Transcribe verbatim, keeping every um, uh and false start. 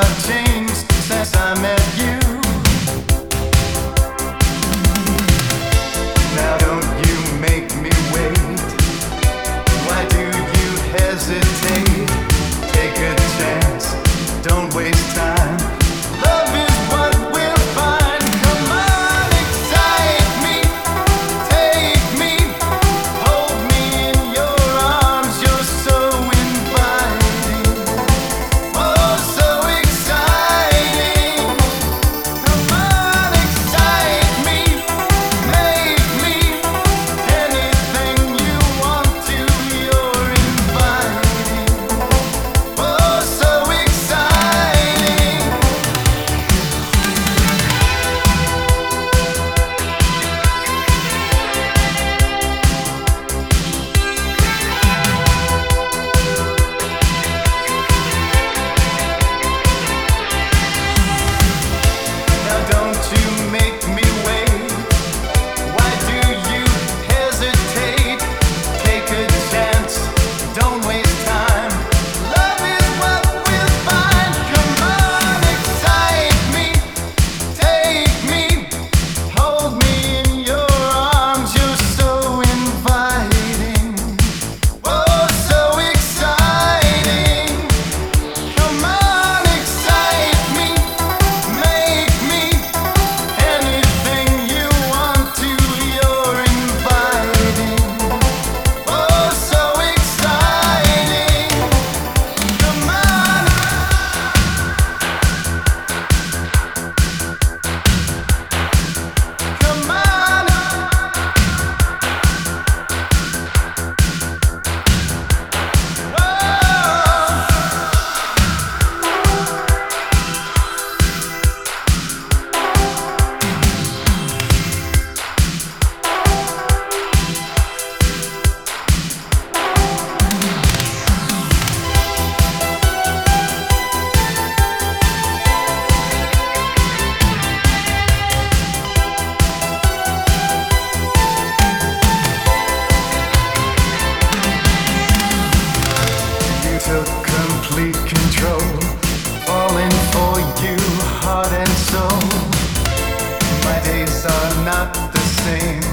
I've changed since I met you. Now don't you make me wait. Why do you hesitate? Take a chance, don't waste time. Love is what we'll find. Come on, excite me, take me, hold me in your arms. You're so inviting, oh so exciting. Come on, excite me, make me anything you want to. You're inviting, oh so exciting. Now don't you make me wait. Why do you hesitate? Take a chance, don't waste time. Love is what we'll find. Come on, excite me, take me, hold me in your arms. You're so inviting, oh so exciting. Come on, excite me, make me anything you want to. You're inviting, oh so exciting. Come on. Come on. You took complete control, falling for you, heart and soul. My days are not the same.